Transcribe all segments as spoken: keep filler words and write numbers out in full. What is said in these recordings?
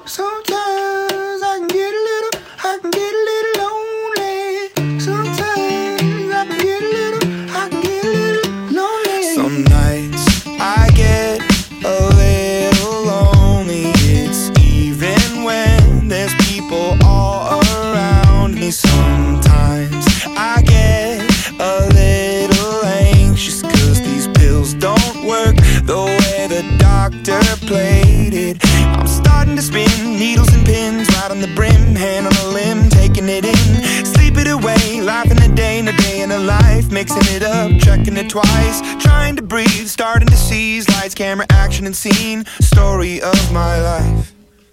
Sometimes I can get a little, I can get a little lonely. Sometimes I can get a little, I can get a little lonely. Some nights I get a little lonely. It's even when there's people all around me. Sometimes I get a little anxious, cause these pills don't work the way the doctor played it. I'm starting to spin needles and pins right on the brim, hand on a limb, taking it in, sleep it away, life in a day and a day in a life, mixing it up, checking it twice, trying to breathe, starting to seize lights, camera, action and scene, story of my life.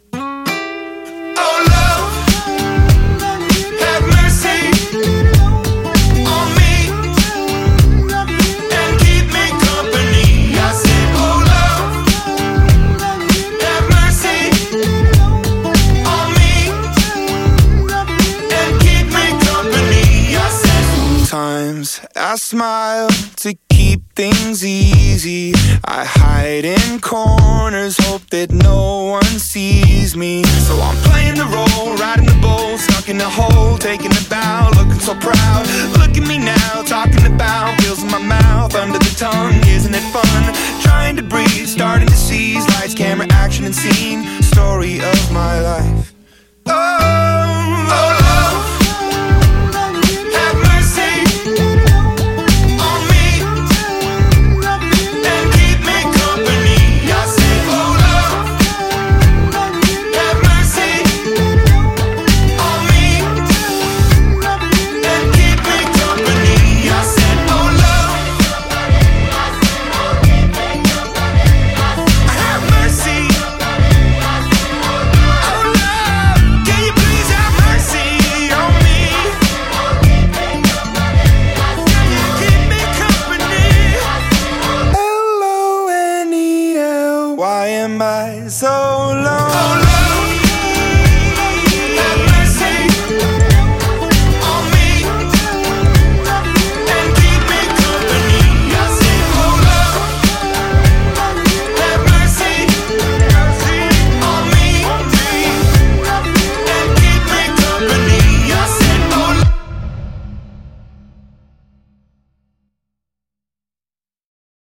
Oh love, have mercy on me and keep me company. I said, oh love, have mercy on me and keep me company. I said, sometimes I smile to keep things easy. I hide in corners, hope that no one sees me. So I'm playing the role, riding the bull, stuck in the hole, taking a bow, looking so proud. Look at me now, talking about pills in my mouth, under the tongue, isn't it fun? Trying to breathe, starting to seize lights, camera, action and scene, story of my life. Oh, oh love, have mercy on me and keep me company. I said, oh love, have mercy on me and keep me company. I said, oh love, have mercy. Oh love, can you please have mercy on me? Keep me company. L O N E L, why am I so lonely?